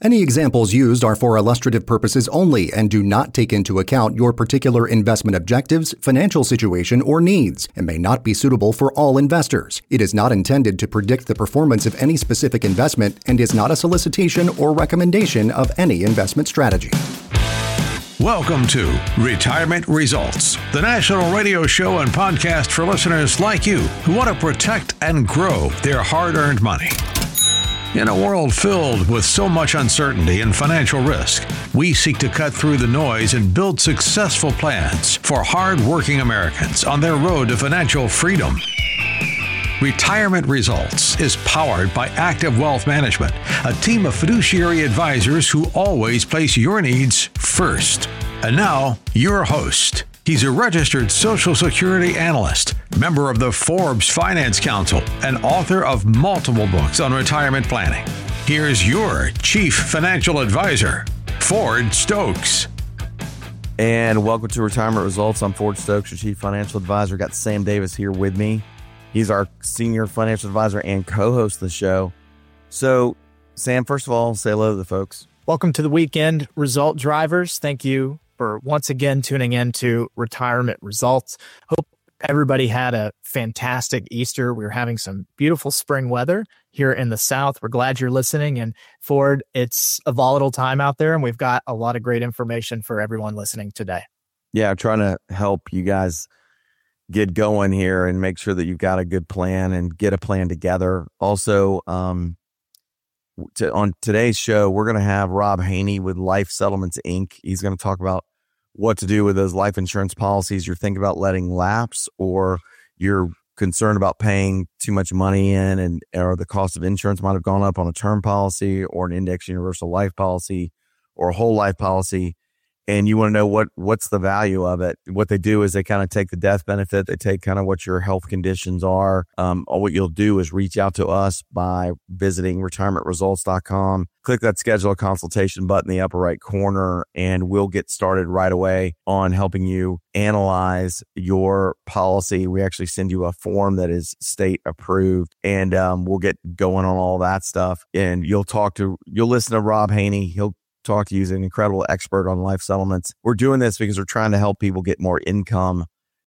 Any examples used are for illustrative purposes only and do not take into account your particular investment objectives, financial situation, or needs, and may not be suitable for all investors. It is not intended to predict the performance of any specific investment and is not a solicitation or recommendation of any investment strategy. Welcome to Retirement Results, the national radio show and podcast for listeners like you who want to protect and grow their hard-earned money. In a world filled with so much uncertainty and financial risk, we seek to cut through the noise and build successful plans for hard-working Americans on their road to financial freedom. Retirement Results is powered by Active Wealth Management, a team of fiduciary advisors who always place your needs first. And now, your host. He's a registered Social Security analyst, member of the Forbes Finance Council, and author of multiple books on retirement planning. Here's your Chief Financial Advisor, Ford Stokes. And welcome to Retirement Results. I'm Ford Stokes, your Chief Financial Advisor. Got Sam Davis here with me. He's our Senior Financial Advisor and co-host of the show. So, Sam, first of all, say hello to the folks. Welcome to the weekend, Result Drivers. Thank you for once again tuning in to Retirement Results. Hope everybody had a fantastic Easter. We're having some beautiful spring weather here in the South. We're glad you're listening. And Ford, it's a volatile time out there, and we've got a lot of great information for everyone listening today. Yeah, I'm trying to help you guys get going here and make sure that you've got a good plan and get a plan together. Also, on today's show, we're going to have Rob Haney with Life Settlements, Inc. He's going to talk about what to do with those life insurance policies you're thinking about letting lapse, or you're concerned about paying too much money in, or the cost of insurance might have gone up on a term policy or an index universal life policy or a whole life policy. And you want to know what's the value of it. What they do is they kind of take the death benefit. They take kind of what your health conditions are. What you'll do is reach out to us by visiting retirementresults.com. Click that schedule a consultation button in the upper right corner, and we'll get started right away on helping you analyze your policy. We actually send you a form that is state approved, and we'll get going on all that stuff. And you'll listen to Rob Haney. He'll talk to you. He's an incredible expert on life settlements. We're doing this because we're trying to help people get more income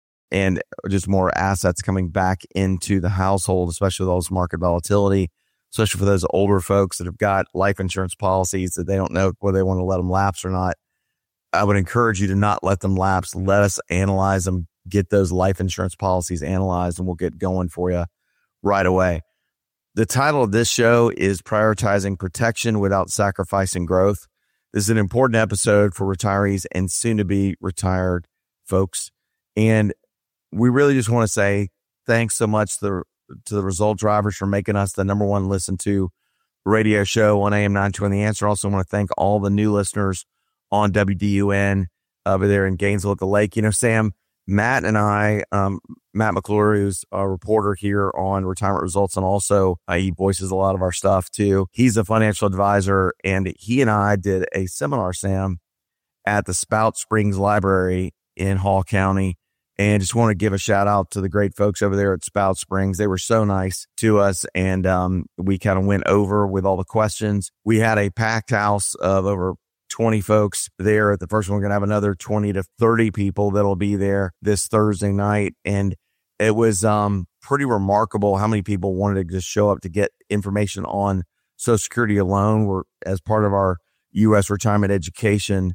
and just more assets coming back into the household, especially with all this market volatility, especially for those older folks that have got life insurance policies that they don't know whether they want to let them lapse or not. I would encourage you to not let them lapse. Let us analyze them, get those life insurance policies analyzed, and we'll get going for you right away. The title of this show is Prioritizing Protection Without Sacrificing Growth. This is an important episode for retirees and soon-to-be retired folks. And we really just want to say thanks so much to the Result Drivers for making us the number one listened to radio show on AM 920 The Answer. Also want to thank all the new listeners on WDUN over there in Gainesville at the Lake. You know, Sam, Matt and I, Matt McClure, who's a reporter here on Retirement Results, and also he voices a lot of our stuff too. He's a financial advisor, and he and I did a seminar, Sam, at the Spout Springs Library in Hall County. And just want to give a shout out to the great folks over there at Spout Springs. They were so nice to us, and we kind of went over with all the questions. We had a packed house of over 20 folks there. At the first one, we're going to have another 20 to 30 people that'll be there this Thursday night. And it was pretty remarkable how many people wanted to just show up to get information on Social Security alone. We're, as part of our U.S. retirement education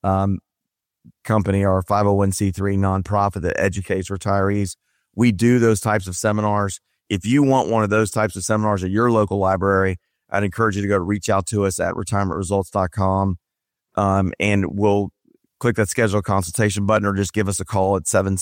company, our 501c3 nonprofit that educates retirees. We do those types of seminars. If you want one of those types of seminars at your local library, I'd encourage you to reach out to us at retirementresults.com. And we'll click that schedule consultation button, or just give us a call at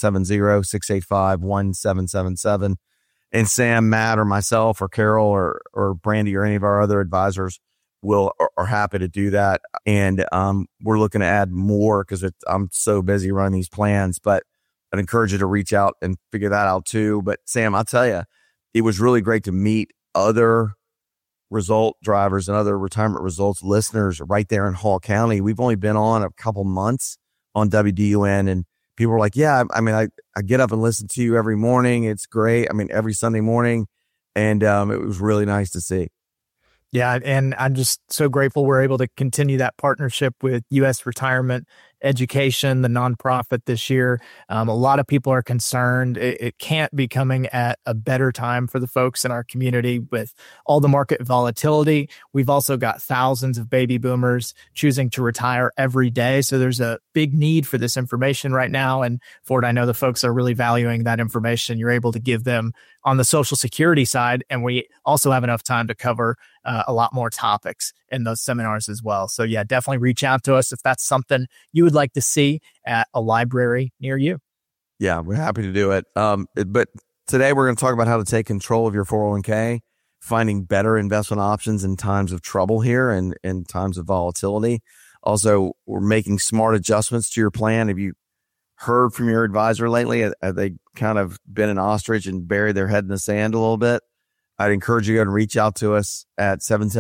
770-685-1777. And Sam, Matt, or myself, or Carol, or Brandy, or any of our other advisors are happy to do that. And we're looking to add more because I'm so busy running these plans, but I'd encourage you to reach out and figure that out too. But Sam, I'll tell you, it was really great to meet other Result Drivers and other Retirement Results listeners right there in Hall County. We've only been on a couple months on WDUN, and people were like, yeah, I mean, I get up and listen to you every morning. It's great. I mean, every Sunday morning. And it was really nice to see. Yeah, and I'm just so grateful we're able to continue that partnership with U.S. Retirement Education, the nonprofit this year. A lot of people are concerned. It can't be coming at a better time for the folks in our community with all the market volatility. We've also got thousands of baby boomers choosing to retire every day. So there's a big need for this information right now. And Ford, I know the folks are really valuing that information. You're able to give them on the Social Security side. And we also have enough time to cover a lot more topics in those seminars as well. So yeah, definitely reach out to us if that's something you would like to see at a library near you. Yeah, we're happy to do it. But today we're going to talk about how to take control of your 401k, finding better investment options in times of trouble here and in times of volatility. Also, we're making smart adjustments to your plan. Have you heard from your advisor lately? Have they kind of been an ostrich and buried their head in the sand a little bit? I'd encourage you to go and reach out to us at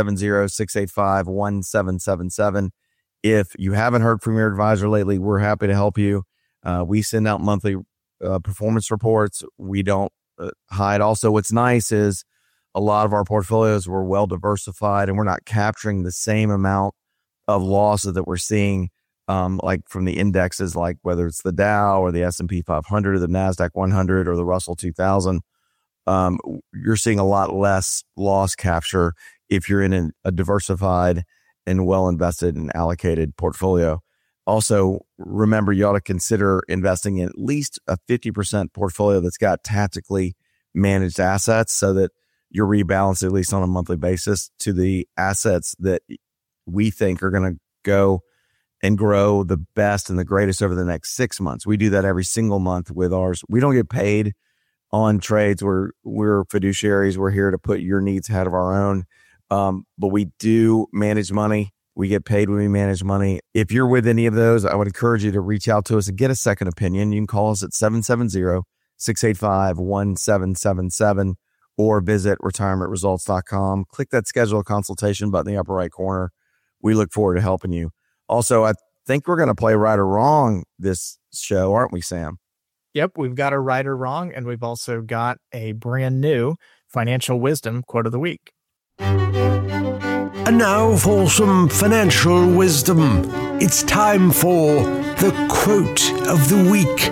770-685-1777. If you haven't heard from your advisor lately, we're happy to help you. We send out monthly performance reports. We don't hide. Also, what's nice is a lot of our portfolios were well diversified and we're not capturing the same amount of losses that we're seeing like from the indexes, like whether it's the Dow or the S&P 500 or the NASDAQ 100 or the Russell 2000. You're seeing a lot less loss capture if you're in a diversified and well invested and allocated portfolio. Also, remember, you ought to consider investing in at least a 50% portfolio that's got tactically managed assets so that you're rebalanced at least on a monthly basis to the assets that we think are going to go and grow the best and the greatest over the next 6 months. We do that every single month with ours. We don't get paid on trades. We're fiduciaries. We're here to put your needs ahead of our own. But we do manage money. We get paid when we manage money. If you're with any of those, I would encourage you to reach out to us and get a second opinion. You can call us at 770-685-1777 or visit retirementresults.com. Click that schedule a consultation button in the upper right corner. We look forward to helping you. Also, I think we're going to play right or wrong this show, aren't we, Sam? Yep, we've got a right or wrong, and we've also got a brand new financial wisdom quote of the week. And now for some financial wisdom. It's time for the quote of the week.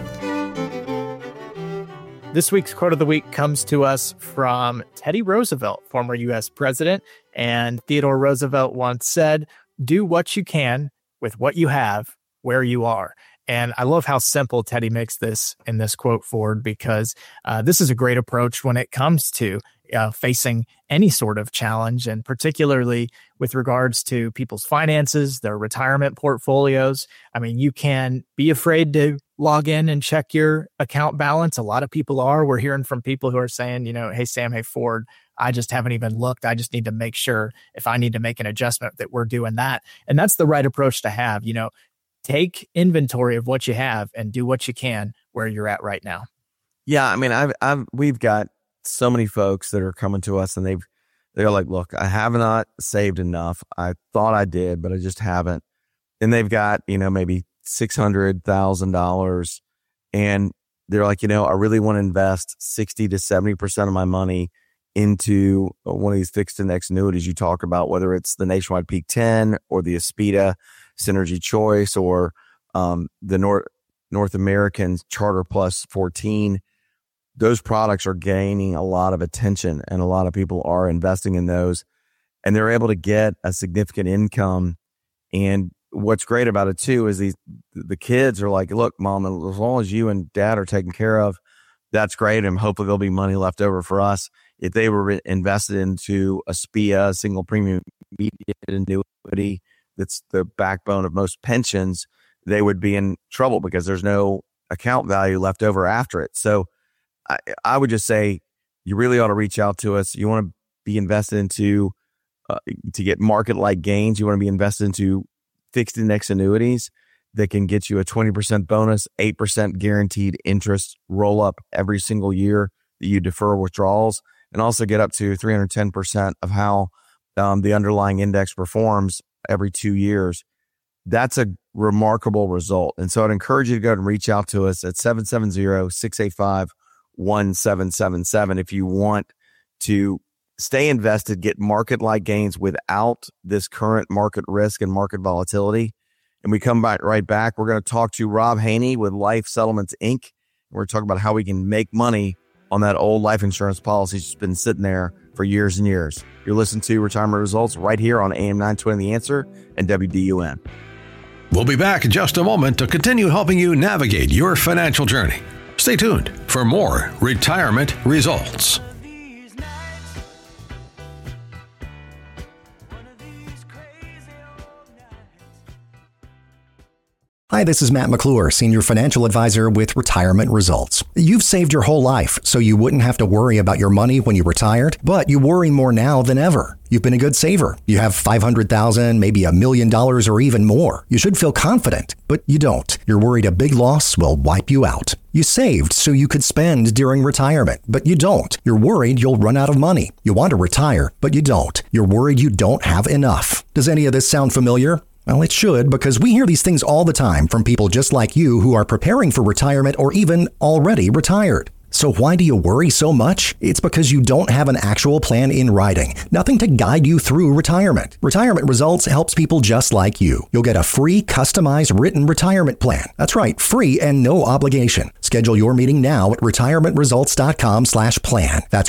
This week's quote of the week comes to us from Teddy Roosevelt, former U.S. president. And Theodore Roosevelt once said, "Do what you can with what you have where you are." And I love how simple Teddy makes this in this quote forward, because this is a great approach when it comes to facing any sort of challenge, and particularly with regards to people's finances, their retirement portfolios. I mean, you can be afraid to log in and check your account balance. A lot of people are. We're hearing from people who are saying, hey, Sam, hey, Ford, I just haven't even looked. I just need to make sure if I need to make an adjustment that we're doing that. And that's the right approach to have. Take inventory of what you have and do what you can where you're at right now. Yeah, I mean, we've got so many folks that are coming to us and they're like, "Look, I have not saved enough. I thought I did, but I just haven't." And they've got, maybe $600,000, and they're like, I really want to invest 60 to 70% of my money into one of these fixed index annuities you talk about, whether it's the Nationwide Peak 10 or the Aspida Synergy Choice or the North American Charter Plus 14. Those products are gaining a lot of attention, and a lot of people are investing in those, and they're able to get a significant income. And what's great about it too is the kids are like, "Look, Mom, as long as you and Dad are taken care of, that's great, and hopefully there'll be money left over for us." If they were invested into a SPIA, single premium immediate annuity, that's the backbone of most pensions, they would be in trouble because there's no account value left over after it. So I would just say you really ought to reach out to us. You want to be invested into, to get market-like gains, you want to be invested into fixed index annuities that can get you a 20% bonus, 8% guaranteed interest roll up every single year that you defer withdrawals, and also get up to 310% of how the underlying index performs every 2 years. That's a remarkable result. And so I'd encourage you to go and reach out to us at 770-685-1777 if you want to stay invested, get market-like gains without this current market risk and market volatility. And we come back right back. We're going to talk to Rob Haney with Life Settlements, Inc. We're talking about how we can make money on that old life insurance policy that's been sitting there for years and years. You're listening to Retirement Results right here on AM 920 The Answer and WDUN. We'll be back in just a moment to continue helping you navigate your financial journey. Stay tuned for more Retirement Results. Hi, this is Matt McClure, Senior Financial Advisor with Retirement Results. You've saved your whole life, so you wouldn't have to worry about your money when you retired, but you worry more now than ever. You've been a good saver. You have $500,000, maybe $1 million or even more. You should feel confident, but you don't. You're worried a big loss will wipe you out. You saved so you could spend during retirement, but you don't. You're worried you'll run out of money. You want to retire, but you don't. You're worried you don't have enough. Does any of this sound familiar? Well, it should, because we hear these things all the time from people just like you who are preparing for retirement or even already retired. So why do you worry so much? It's because you don't have an actual plan in writing. Nothing to guide you through retirement. Retirement Results helps people just like you. You'll get a free, customized written retirement plan. That's right, free and no obligation. Schedule your meeting now at retirementresults.com/plan. That's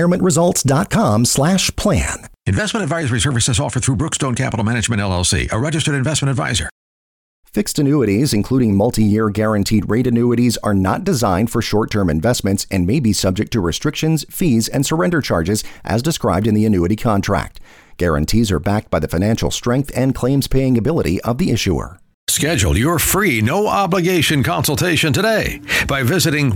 retirementresults.com/plan. Investment advisory services offered through Brookstone Capital Management, LLC, a registered investment advisor. Fixed annuities, including multi-year guaranteed rate annuities, are not designed for short-term investments and may be subject to restrictions, fees, and surrender charges as described in the annuity contract. Guarantees are backed by the financial strength and claims-paying ability of the issuer. Schedule your free, no-obligation consultation today by visiting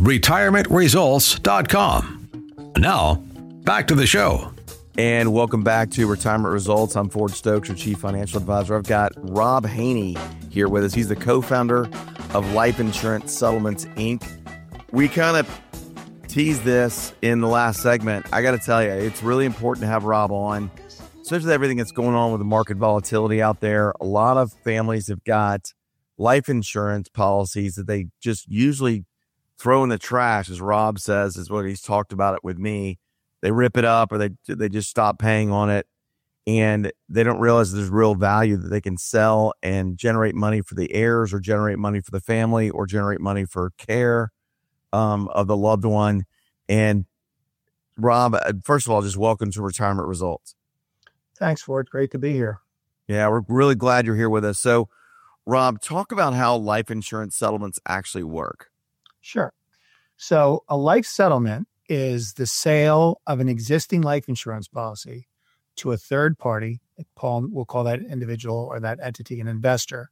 retirementresults.com. Now, back to the show. And welcome back to Retirement Results. I'm Ford Stokes, your Chief Financial Advisor. I've got Rob Haney here with us. He's the co-founder of Life Insurance Settlements, Inc. We kind of teased this in the last segment. I got to tell you, it's really important to have Rob on, especially with everything that's going on with the market volatility out there. A lot of families have got life insurance policies that they just usually throw in the trash, as Rob says, is what he's talked about it with me. They rip it up or they just stop paying on it, and they don't realize there's real value that they can sell and generate money for the heirs or generate money for the family or generate money for care of the loved one. And Rob, first of all, just welcome to Retirement Results. Thanks, Ford. Great to be here. Yeah, we're really glad you're here with us. So, Rob, talk about how life insurance settlements actually work. Sure. So a life settlement is the sale of an existing life insurance policy to a third party. We'll call that individual or that entity an investor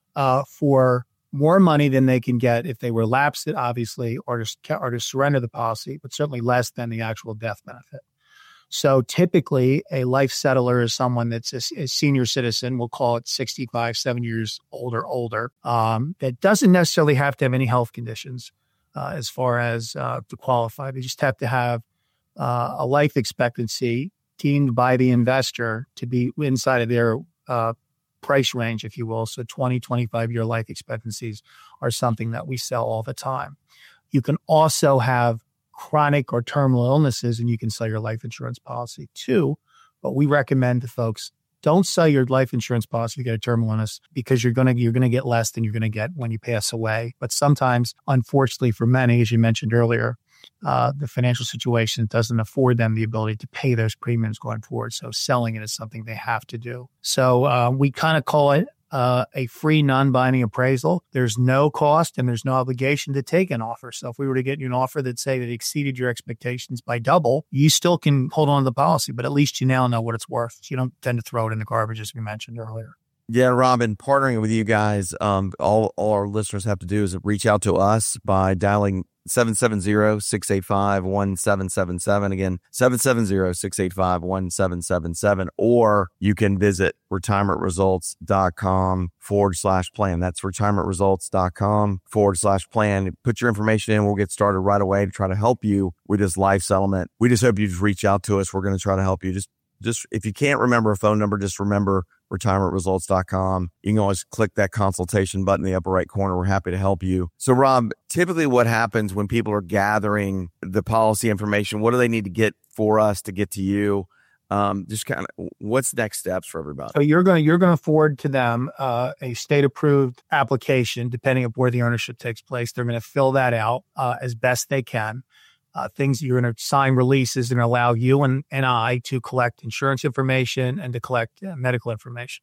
for more money than they can get if they were lapsed, obviously, or to surrender the policy, but certainly less than the actual death benefit. So typically, a life settler is someone that's a senior citizen. We'll call it 65, 7 years old or older. That doesn't necessarily have to have any health conditions. As far as to qualify, they just have to have a life expectancy deemed by the investor to be inside of their price range, if you will. So 20, 25-year life expectancies are something that we sell all the time. You can also have chronic or terminal illnesses, and you can sell your life insurance policy too. But we recommend to folks, don't sell your life insurance policy if you get a terminal illness, because you're gonna get less than you're gonna get when you pass away. But sometimes, unfortunately for many, as you mentioned earlier, the financial situation doesn't afford them the ability to pay those premiums going forward. So selling it is something they have to do. So we kind of call it a free non-binding appraisal. There's no cost and there's no obligation to take an offer. So if we were to get you an offer that say that exceeded your expectations by double, you still can hold on to the policy, but at least you now know what it's worth. So you don't tend to throw it in the garbage, as we mentioned earlier. Yeah, Robin, partnering with you guys, all our listeners have to do is reach out to us by dialing 770-685-1777. Again, 770-685-1777. Or you can visit retirementresults.com/plan. That's retirementresults.com/plan. Put your information in. We'll get started right away to try to help you with this life settlement. We just hope you just reach out to us. We're going to try to help you. Just if you can't remember a phone number, just remember retirementresults.com. You can always click that consultation button in the upper right corner. We're happy to help you. So Rob, typically what happens when people are gathering the policy information, what do they need to get for us to get to you? Just kind of what's next steps for everybody? So you're going to forward to them a state approved application, depending on where the ownership takes place. They're going to fill that out as best they can. Things you're going to sign releases and allow you and I to collect insurance information and to collect medical information.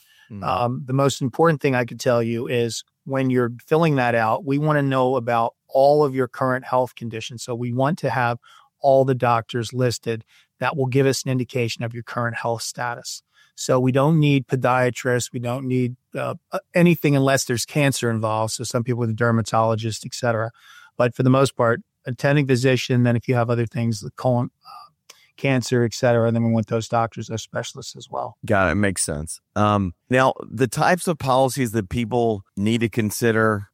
The most important thing I could tell you is when you're filling that out, we want to know about all of your current health conditions. So we want to have all the doctors listed. That will give us an indication of your current health status. So we don't need podiatrists. We don't need anything unless there's cancer involved. So some people with a dermatologist, et cetera. But for the most part, attending physician, then if you have other things, the colon cancer, et cetera, then we want those doctors as specialists as well. Got it. Makes sense. Now, the types of policies that people need to consider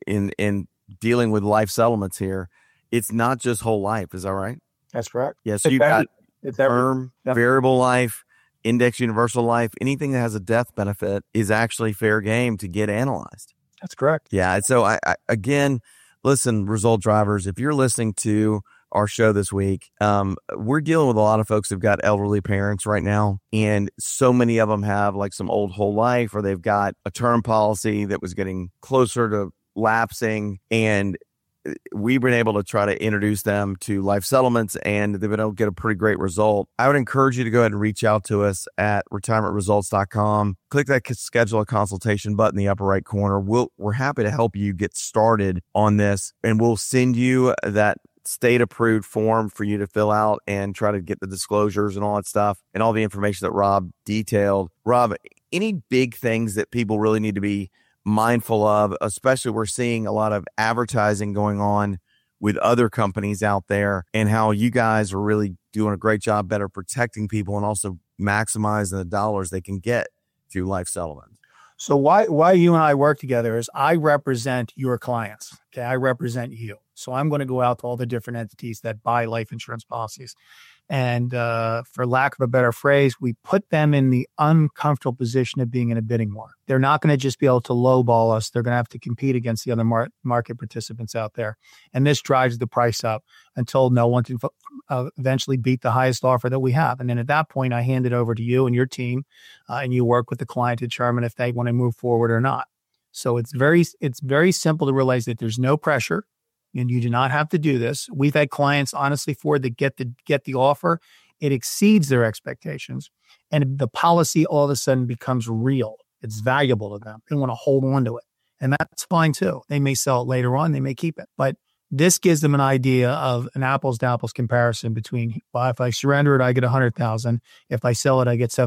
in dealing with life settlements here, it's not just whole life. Is that right? That's correct. Yeah. So you've got term, variable life, index universal life, anything that has a death benefit is actually fair game to get analyzed. That's correct. Yeah. So I again, listen, result drivers, if you're listening to our show this week, we're dealing with a lot of folks who've got elderly parents right now. And so many of them have like some old whole life, or they've got a term policy that was getting closer to lapsing. And we've been able to try to introduce them to life settlements, and they've been able to get a pretty great result. I would encourage you to go ahead and reach out to us at retirementresults.com. Click that schedule a consultation button in the upper right corner. We're happy to help you get started on this, and we'll send you that state approved form for you to fill out and try to get the disclosures and all that stuff and all the information that Rob detailed. Rob, any big things that people really need to be mindful of, especially we're seeing a lot of advertising going on with other companies out there, and how you guys are really doing a great job better protecting people and also maximizing the dollars they can get through life settlement? So why you and I work together is I represent your clients. Okay. I represent you. So I'm going to go out to all the different entities that buy life insurance policies. And for lack of a better phrase, we put them in the uncomfortable position of being in a bidding war. They're not going to just be able to lowball us. They're going to have to compete against the other market participants out there. And this drives the price up until no one can eventually beat the highest offer that we have. And then at that point, I hand it over to you and your team, and you work with the client to determine if they want to move forward or not. So it's very simple to realize that there's no pressure. And you do not have to do this. We've had clients, honestly, that get the offer. It exceeds their expectations. And the policy all of a sudden becomes real. It's valuable to them. They want to hold on to it. And that's fine too. They may sell it later on. They may keep it. But this gives them an idea of an apples to apples comparison between, well, if I surrender it, I get $100,000. If I sell it, I get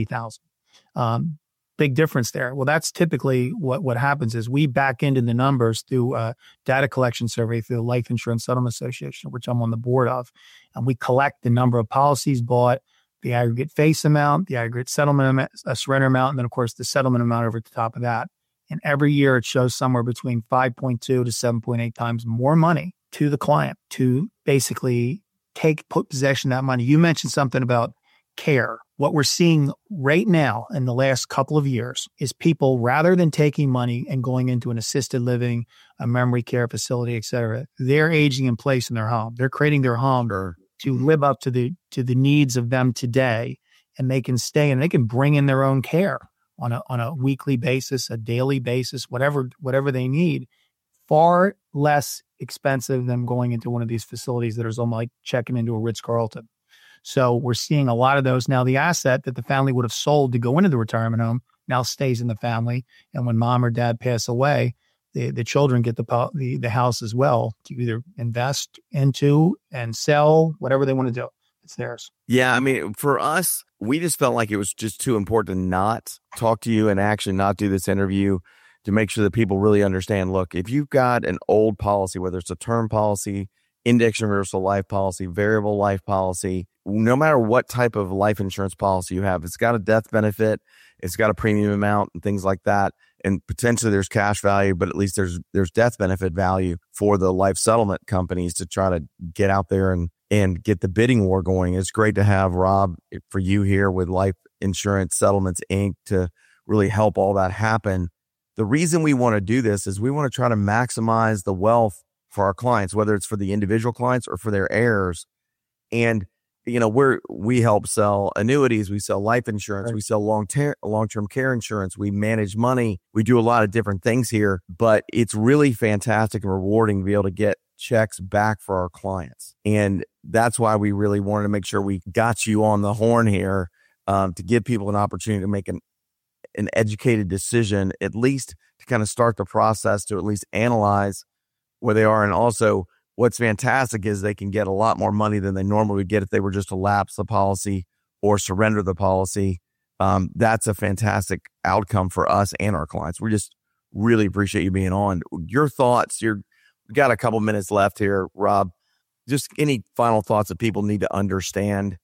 $780,000. Big difference there. Well, that's typically what happens is we back into the numbers through a data collection survey through the Life Insurance Settlement Association, which I'm on the board of. And we collect the number of policies bought, the aggregate face amount, the aggregate settlement amount, surrender amount, and then, of course, the settlement amount over the top of that. And every year it shows somewhere between 5.2 to 7.8 times more money to the client to basically put possession of that money. You mentioned something about care. What we're seeing right now in the last couple of years is people, rather than taking money and going into an assisted living, a memory care facility, et cetera, they're aging in place in their home. They're creating their home to live up to the needs of them today, and they can stay and they can bring in their own care on a weekly basis, a daily basis, whatever they need. Far less expensive than going into one of these facilities that is almost like checking into a Ritz-Carlton. So we're seeing a lot of those. Now, the asset that the family would have sold to go into the retirement home now stays in the family. And when mom or dad pass away, the children get the house as well to either invest into and sell, whatever they want to do. It's theirs. Yeah. I mean, for us, we just felt like it was just too important to not talk to you and actually not do this interview to make sure that people really understand, look, if you've got an old policy, whether it's a term policy, index universal life policy, variable life policy, no matter what type of life insurance policy you have, it's got a death benefit, it's got a premium amount and things like that. And potentially there's cash value, but at least there's death benefit value for the life settlement companies to try to get out there and get the bidding war going. It's great to have Rob for you here with Life Insurance Settlements, Inc. to really help all that happen. The reason we want to do this is we want to try to maximize the wealth for our clients, whether it's for the individual clients or for their heirs. And we help sell annuities, we sell life insurance, we sell long-term care insurance, we manage money, we do a lot of different things here, but it's really fantastic and rewarding to be able to get checks back for our clients. And that's why we really wanted to make sure we got you on the horn here, to give people an opportunity to make an educated decision, at least to kind of start the process, to at least analyze where they are. And also, what's fantastic is they can get a lot more money than they normally would get if they were just to lapse the policy or surrender the policy. That's a fantastic outcome for us and our clients. We just really appreciate you being on. Your thoughts, we've got a couple minutes left here, Rob. Just any final thoughts that people need to understand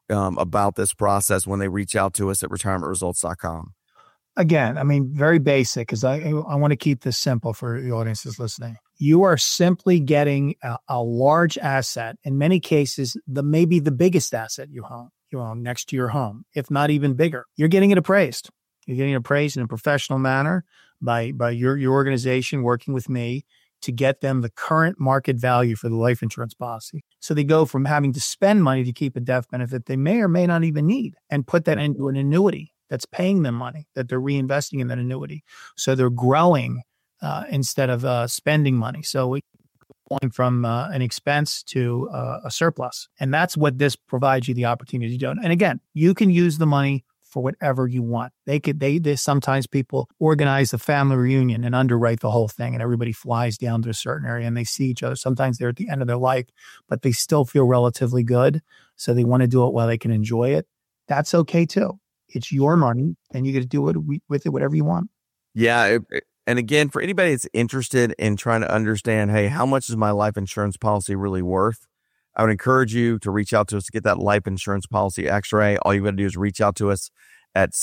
about this process when they reach out to us at retirementresults.com. Again, I mean, very basic, because I want to keep this simple for the audiences listening. You are simply getting a large asset, in many cases, maybe the biggest asset you own next to your home, if not even bigger. You're getting it appraised. You're getting it appraised in a professional manner by your organization working with me to get them the current market value for the life insurance policy. So they go from having to spend money to keep a death benefit they may or may not even need and put that into an annuity that's paying them money, that they're reinvesting in that annuity. So they're growing instead of spending money. So we're going from an expense to a surplus. And that's what this provides you the opportunity to do. And again, you can use the money for whatever you want. They sometimes people organize a family reunion and underwrite the whole thing, and everybody flies down to a certain area and they see each other. Sometimes they're at the end of their life, but they still feel relatively good. So they want to do it while they can enjoy it. That's okay too. It's your money and you get to do it with it, whatever you want. Yeah. And again, for anybody that's interested in trying to understand, hey, how much is my life insurance policy really worth? I would encourage you to reach out to us to get that life insurance policy x-ray. All you got to do is reach out to us at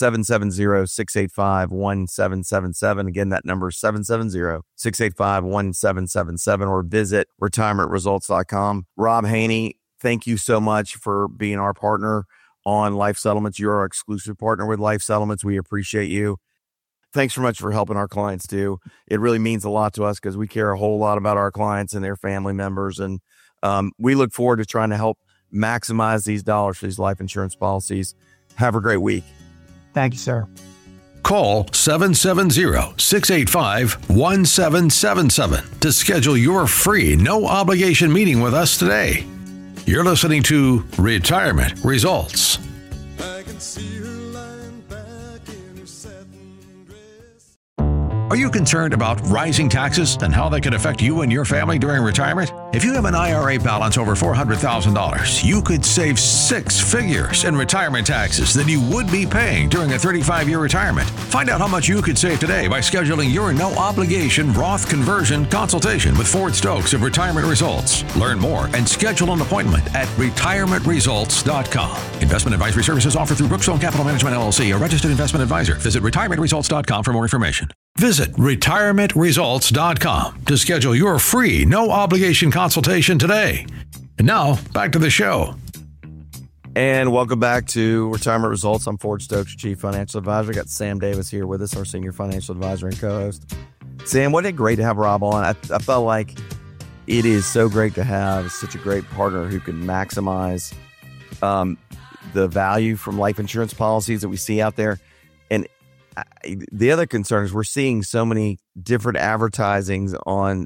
770-685-1777. Again, that number is 770-685-1777, or visit retirementresults.com. Rob Haney, thank you so much for being our partner on Life Settlements. You're our exclusive partner with Life Settlements. We appreciate you. Thanks so much for helping our clients too. It really means a lot to us because we care a whole lot about our clients and their family members. And we look forward to trying to help maximize these dollars for these life insurance policies. Have a great week. Thank you, sir. Call 770-685-1777 to schedule your free, no obligation meeting with us today. You're listening to Retirement Results. I can see her lying back in her satin dress. Are you concerned about rising taxes and how they could affect you and your family during retirement? If you have an IRA balance over $400,000, you could save six figures in retirement taxes that you would be paying during a 35-year retirement. Find out how much you could save today by scheduling your no-obligation Roth conversion consultation with Ford Stokes of Retirement Results. Learn more and schedule an appointment at retirementresults.com. Investment advisory services offered through Brookstone Capital Management, LLC, a registered investment advisor. Visit retirementresults.com for more information. Visit retirementresults.com to schedule your free, no-obligation consultation today. And now, back to the show. And welcome back to Retirement Results. I'm Ford Stokes, your Chief Financial Advisor. Got Sam Davis here with us, our Senior Financial Advisor and co-host. Sam, wasn't it great to have Rob on? I felt like it is so great to have such a great partner who can maximize the value from life insurance policies that we see out there. And the other concern is we're seeing so many different advertisements on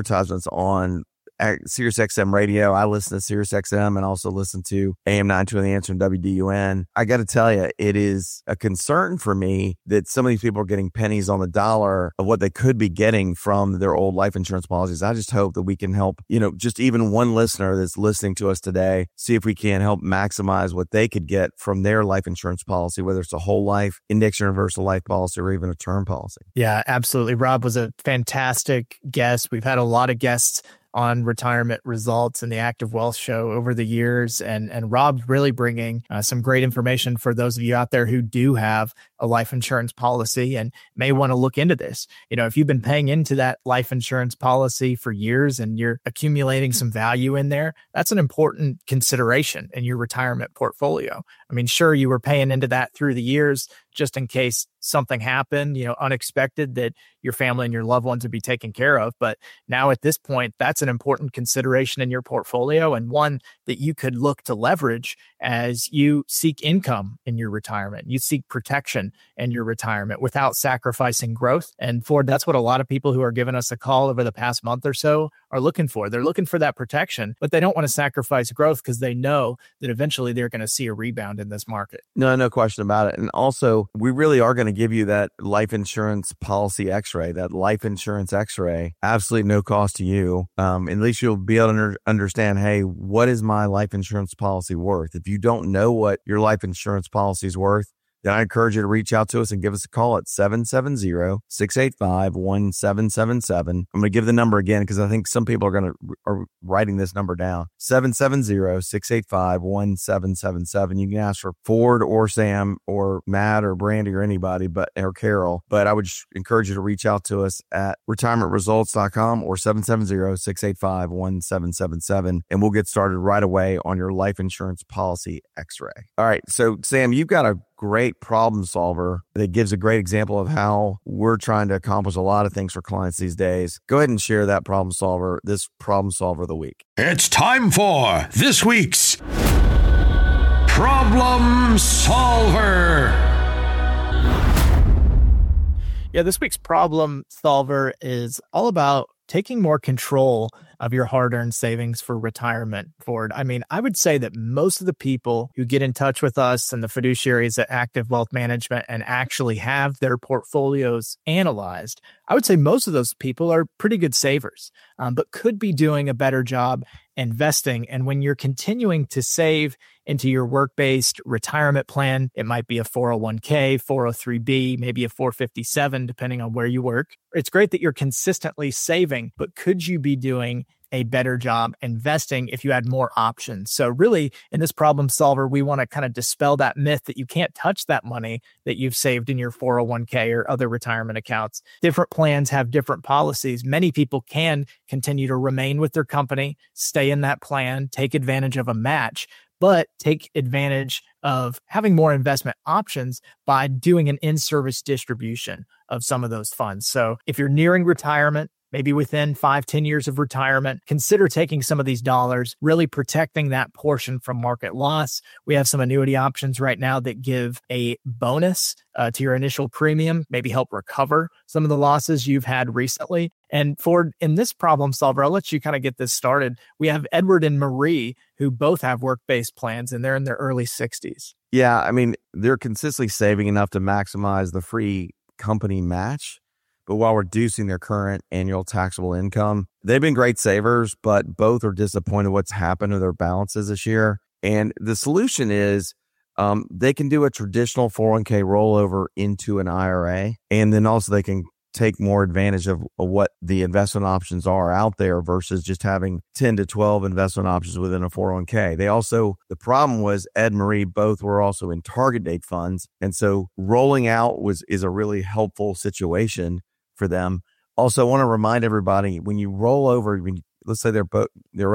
SiriusXM radio. I listen to SiriusXM and also listen to AM 920 The Answer and WDUN. I got to tell you, it is a concern for me that some of these people are getting pennies on the dollar of what they could be getting from their old life insurance policies. I just hope that we can help, just even one listener that's listening to us today, see if we can help maximize what they could get from their life insurance policy, whether it's a whole life, index universal life policy, or even a term policy. Yeah, absolutely. Rob was a fantastic guest. We've had a lot of guests on Retirement Results and the Active Wealth Show over the years. And Rob's really bringing some great information for those of you out there who do have a life insurance policy and may want to look into this. If you've been paying into that life insurance policy for years and you're accumulating some value in there, that's an important consideration in your retirement portfolio. I mean, sure, you were paying into that through the years just in case something happened, unexpected that your family and your loved ones would be taken care of. But now at this point, that's an important consideration in your portfolio and one that you could look to leverage as you seek income in your retirement. You seek protection in your retirement without sacrificing growth. And Ford, that's what a lot of people who are giving us a call over the past month or so are looking for. They're looking for that protection, but they don't want to sacrifice growth because they know that eventually they're going to see a rebound in this market. No question about it. And also, we really are going to give you that life insurance policy x-ray, that life insurance x-ray, absolutely no cost to you. At least you'll be able to understand, hey, what is my life insurance policy worth? If you don't know what your life insurance policy is worth, then I encourage you to reach out to us and give us a call at 770-685-1777. I'm going to give the number again because I think some people are writing this number down. 770-685-1777. You can ask for Ford or Sam or Matt or Brandy or anybody, or Carol. But I would just encourage you to reach out to us at retirementresults.com or 770-685-1777. And we'll get started right away on your life insurance policy x-ray. All right. So Sam, you've got a great problem solver that gives a great example of how we're trying to accomplish a lot of things for clients these days. Go ahead and share that this problem solver of the week. It's time for this week's Problem Solver. Yeah, this week's problem solver is all about taking more control of your hard-earned savings for retirement, Ford. I mean, I would say that most of the people who get in touch with us and the fiduciaries at Active Wealth Management and actually have their portfolios analyzed, I would say most of those people are pretty good savers, but could be doing a better job investing. And when you're continuing to save into your work-based retirement plan, it might be a 401k, 403b, maybe a 457, depending on where you work. It's great that you're consistently saving, but could you be doing a better job investing if you had more options? So really, in this problem solver, we want to kind of dispel that myth that you can't touch that money that you've saved in your 401k or other retirement accounts. Different plans have different policies. Many people can continue to remain with their company, stay in that plan, take advantage of a match, but take advantage of having more investment options by doing an in-service distribution of some of those funds. So if you're nearing retirement, maybe within 5-10 years of retirement, consider taking some of these dollars, really protecting that portion from market loss. We have some annuity options right now that give a bonus to your initial premium, maybe help recover some of the losses you've had recently. And Ford, in this problem solver, I'll let you kind of get this started. We have Edward and Marie, who both have work-based plans, and they're in their early 60s. Yeah, I mean, they're consistently saving enough to maximize the free company match, but while reducing their current annual taxable income. They've been great savers, but both are disappointed what's happened to their balances this year. And the solution is they can do a traditional 401k rollover into an IRA, and then also they can take more advantage of what the investment options are out there versus just having 10 to 12 investment options within a 401k. The problem was Ed and Marie both were also in target date funds. And so rolling out is a really helpful situation for them. Also, I want to remind everybody, when you roll over, let's say they're both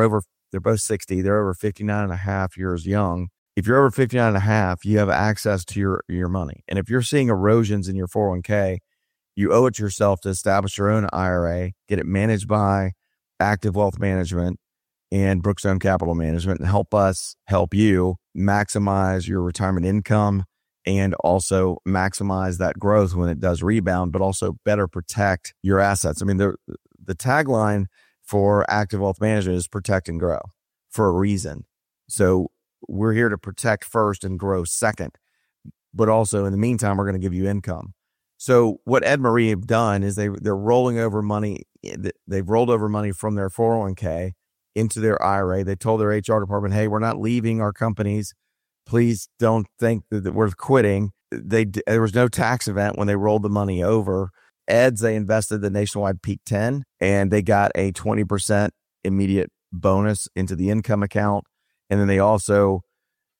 60, they're over 59 and a half years young. If you're over 59 and a half, you have access to your money. And if you're seeing erosions in your 401k, you owe it to yourself to establish your own IRA, get it managed by Active Wealth Management and Brookstone Capital Management, and help us help you maximize your retirement income and also maximize that growth when it does rebound, but also better protect your assets. I mean, the tagline for Active Wealth Management is protect and grow for a reason. So we're here to protect first and grow second, but also in the meantime, we're going to give you income. So what Ed and Marie have done is they're rolling over money. They've rolled over money from their 401k into their IRA. They told their HR department, hey, we're not leaving our companies. Please don't think that we're quitting. There was no tax event when they rolled the money over. Ed's, they invested the Nationwide Peak 10, and they got a 20% immediate bonus into the income account. And then they also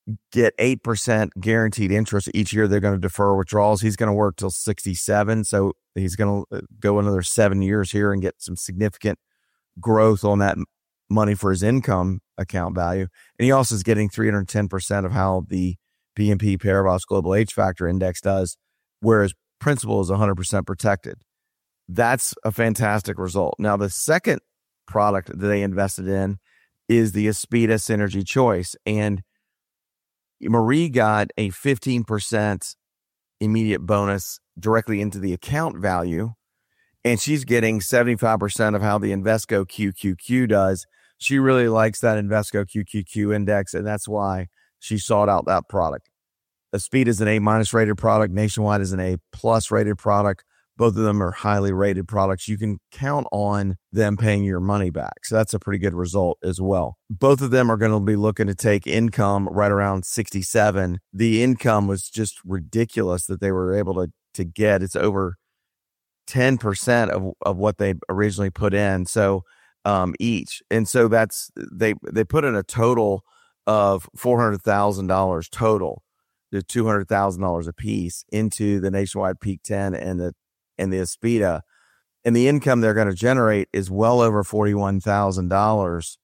get 8% guaranteed interest each year. They're going to defer withdrawals. He's going to work till 67. So he's going to go another 7 years here and get some significant growth on that money for his income account value. And he also is getting 310% of how the BNP Paribas Global Age Factor Index does, whereas principal is 100% protected. That's a fantastic result. Now, the second product that they invested in is the Aspida Synergy Choice. And Marie got a 15% immediate bonus directly into the account value. And she's getting 75% of how the Invesco QQQ does. She really likes that Invesco QQQ index, and that's why she sought out that product. Aspida is an A- rated product. Nationwide is an A+ rated product. Both of them are highly rated products. You can count on them paying your money back. So that's a pretty good result as well. Both of them are going to be looking to take income right around 67. The income was just ridiculous that they were able to get. It's over 10% of what they originally put in. So each. And so that's, they put in a total of $400,000 total, to $200,000 a piece into the Nationwide Peak 10 and the Aspida. And the income they're going to generate is well over $41,000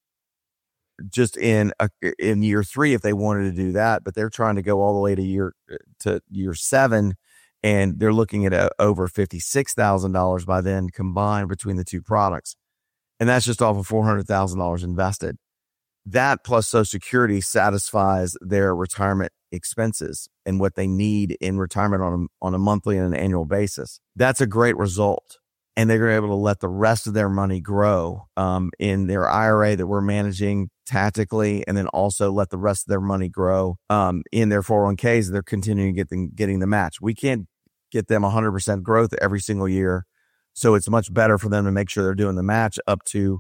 just in year 3 if they wanted to do that. But they're trying to go all the way to year 7, and they're looking at over $56,000 by then combined between the two products. And that's just off of $400,000 invested. That plus Social Security satisfies their retirement expenses and what they need in retirement on a monthly and an annual basis. That's a great result. And they're able to let the rest of their money grow in their IRA that we're managing tactically, and then also let the rest of their money grow in their 401ks. They're continuing getting the match. We can't get them 100% growth every single year. So it's much better for them to make sure they're doing the match up to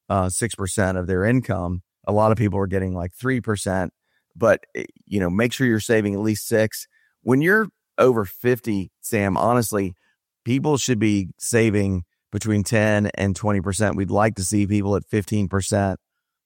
6% of their income. A lot of people are getting like 3%, but make sure you're saving at least 6. When you're over 50, Sam, honestly, people should be saving between 10 and 20%. We'd like to see people at 15%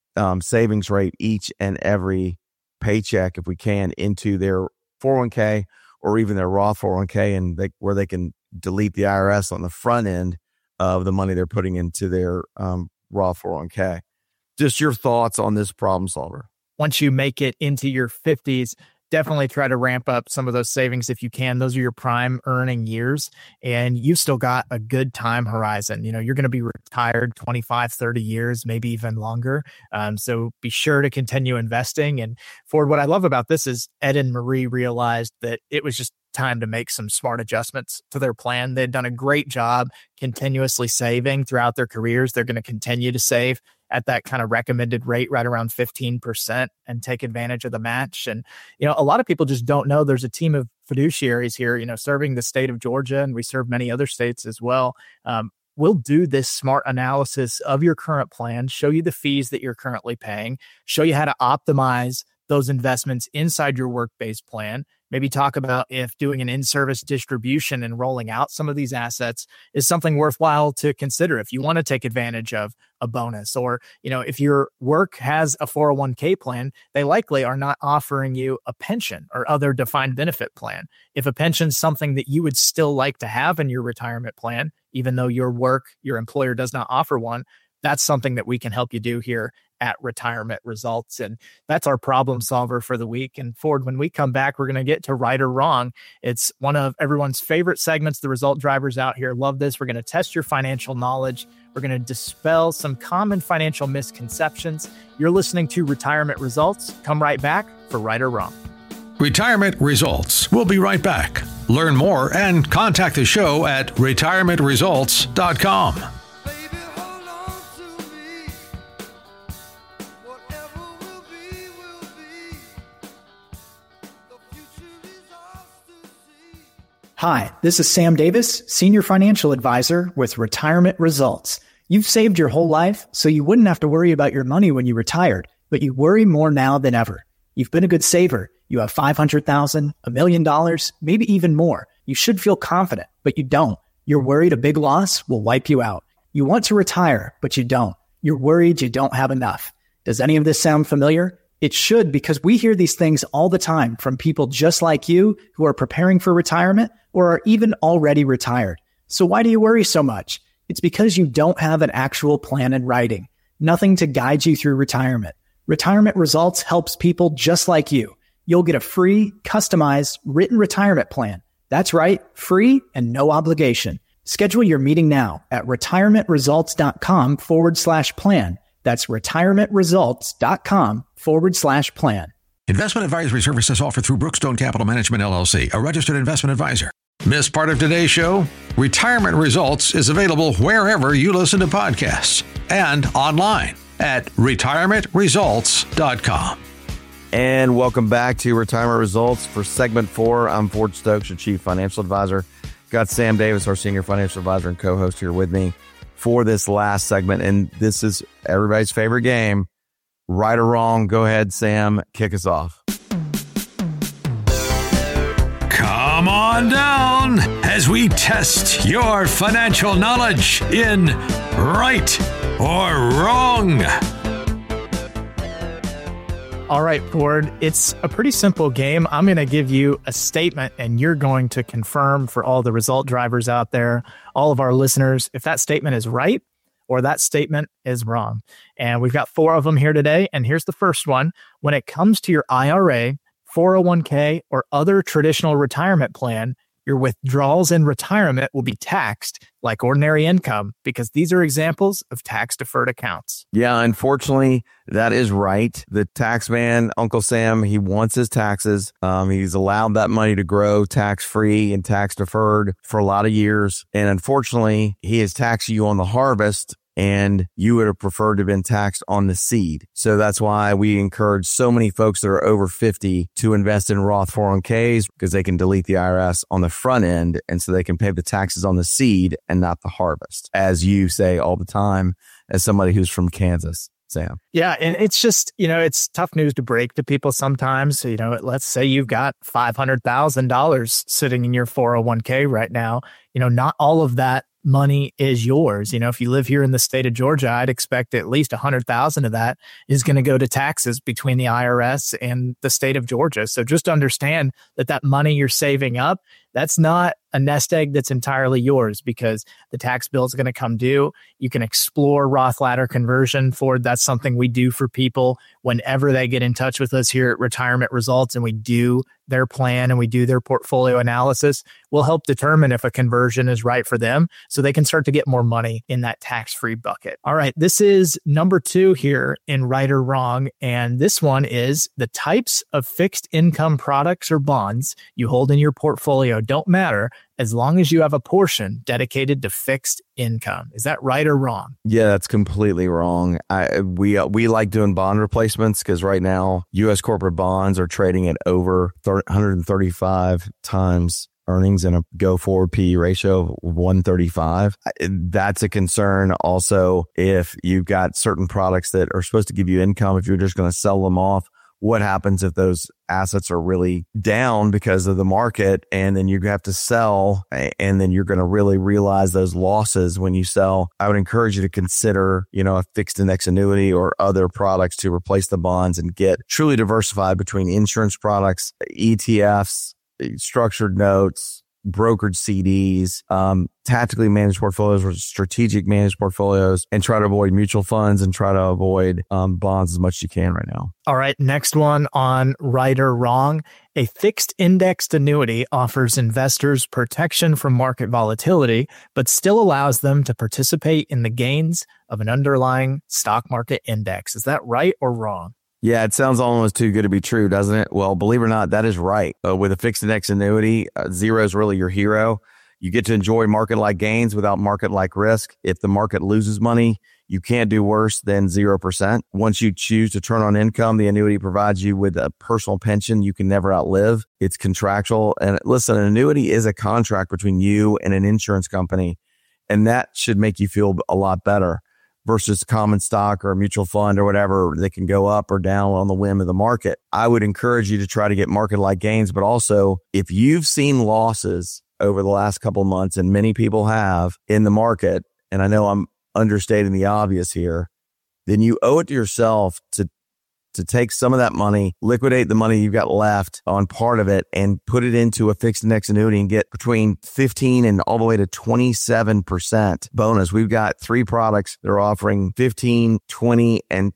savings rate each and every paycheck, if we can, into their 401k or even their Roth 401k, and where they can delete the IRS on the front end of the money they're putting into their Roth 401k. Just your thoughts on this problem solver. Once you make it into your 50s, definitely try to ramp up some of those savings if you can. Those are your prime earning years, and you've still got a good time horizon. You're going to be retired 25, 30 years, maybe even longer. So be sure to continue investing. And Ford, what I love about this is Ed and Marie realized that it was just time to make some smart adjustments to their plan. They'd done a great job continuously saving throughout their careers. They're going to continue to save at that kind of recommended rate, right around 15%, and take advantage of the match. And, a lot of people just don't know there's a team of fiduciaries here, serving the state of Georgia, and we serve many other states as well. We'll do this smart analysis of your current plan, show you the fees that you're currently paying, show you how to optimize those investments inside your work-based plan. Maybe talk about if doing an in-service distribution and rolling out some of these assets is something worthwhile to consider if you want to take advantage of a bonus. Or, if your work has a 401k plan, they likely are not offering you a pension or other defined benefit plan. If a pension is something that you would still like to have in your retirement plan, even though your employer does not offer one, that's something that we can help you do here at Retirement Results. And that's our problem solver for the week. And Ford, when we come back, we're going to get to right or wrong. It's one of everyone's favorite segments. The result drivers out here love this. We're going to test your financial knowledge. We're going to dispel some common financial misconceptions. You're listening to Retirement Results. Come right back for right or wrong. Retirement Results. We'll be right back. Learn more and contact the show at retirementresults.com. Hi, this is Sam Davis, Senior Financial Advisor with Retirement Results. You've saved your whole life, so you wouldn't have to worry about your money when you retired, but you worry more now than ever. You've been a good saver. You have $500,000, $1 million, maybe even more. You should feel confident, but you don't. You're worried a big loss will wipe you out. You want to retire, but you don't. You're worried you don't have enough. Does any of this sound familiar? It should, because we hear these things all the time from people just like you who are preparing for retirement or are even already retired. So why do you worry so much? It's because you don't have an actual plan in writing, nothing to guide you through retirement. Retirement Results helps people just like you. You'll get a free, customized, written retirement plan. That's right, free and no obligation. Schedule your meeting now at retirementresults.com/plan. That's retirementresults.com/plan. Investment advisory services offered through Brookstone Capital Management, LLC, a registered investment advisor. Missed part of today's show? Retirement Results is available wherever you listen to podcasts and online at retirementresults.com. And welcome back to Retirement Results for segment 4. I'm Ford Stokes, your chief financial advisor. Got Sam Davis, our senior financial advisor and co-host, here with me for this last segment. And this is everybody's favorite game, right or wrong. Go ahead, Sam, kick us off. Come on down as we test your financial knowledge in right or wrong. All right, Ford, it's a pretty simple game. I'm going to give you a statement and you're going to confirm for all the result drivers out there, all of our listeners, if that statement is right or that statement is wrong. And we've got 4 of them here today. And here's the first one. When it comes to your IRA, 401k, or other traditional retirement plan, your withdrawals in retirement will be taxed like ordinary income because these are examples of tax-deferred accounts. Yeah, unfortunately, that is right. The tax man, Uncle Sam, he wants his taxes. He's allowed that money to grow tax-free and tax-deferred for a lot of years. And unfortunately, he is taxing you on the harvest, and you would have preferred to have been taxed on the seed. So that's why we encourage so many folks that are over 50 to invest in Roth 401ks, because they can delete the IRS on the front end. And so they can pay the taxes on the seed and not the harvest, as you say all the time, as somebody who's from Kansas. Sam. Yeah. And it's just, it's tough news to break to people sometimes. Let's say you've got $500,000 sitting in your 401k right now. Not all of that money is yours. If you live here in the state of Georgia, I'd expect at least 100,000 of that is going to go to taxes between the IRS and the state of Georgia. So just understand that money you're saving up, that's not a nest egg that's entirely yours, because the tax bill is going to come due. You can explore Roth ladder conversion, Ford. That's something we do for people whenever they get in touch with us here at Retirement Results, and we do their plan and we do their portfolio analysis. We'll help determine if a conversion is right for them so they can start to get more money in that tax-free bucket. All right, this is number 2 here in right or wrong. And this one is the types of fixed income products or bonds you hold in your portfolio don't matter as long as you have a portion dedicated to fixed income. Is that right or wrong? Yeah, that's completely wrong. We like doing bond replacements because right now U.S. corporate bonds are trading at over 135 times earnings and a go-forward PE ratio of 135. That's a concern. Also, if you've got certain products that are supposed to give you income, if you're just going to sell them off, what happens if those assets are really down because of the market, and then you have to sell, and then you're going to really realize those losses when you sell? I would encourage you to consider, a fixed index annuity or other products to replace the bonds and get truly diversified between insurance products, ETFs, structured notes, brokered CDs, tactically managed portfolios or strategic managed portfolios, and try to avoid mutual funds and try to avoid bonds as much as you can right now. All right. Next one on right or wrong. A fixed indexed annuity offers investors protection from market volatility, but still allows them to participate in the gains of an underlying stock market index. Is that right or wrong? Yeah, it sounds almost too good to be true, doesn't it? Well, believe it or not, that is right. With a fixed index annuity, zero is really your hero. You get to enjoy market-like gains without market-like risk. If the market loses money, you can't do worse than 0%. Once you choose to turn on income, the annuity provides you with a personal pension you can never outlive. It's contractual. And listen, an annuity is a contract between you and an insurance company, and that should make you feel a lot better versus common stock or a mutual fund or whatever that can go up or down on the whim of the market. I would encourage you to try to get market-like gains, but also if you've seen losses over the last couple of months, and many people have in the market, and I know I'm understating the obvious here, then you owe it to yourself to to take some of that money, liquidate the money you've got left on part of it, and put it into a fixed index annuity and get between 15 and all the way to 27% bonus. We've got 3 products that are offering 15, 20, and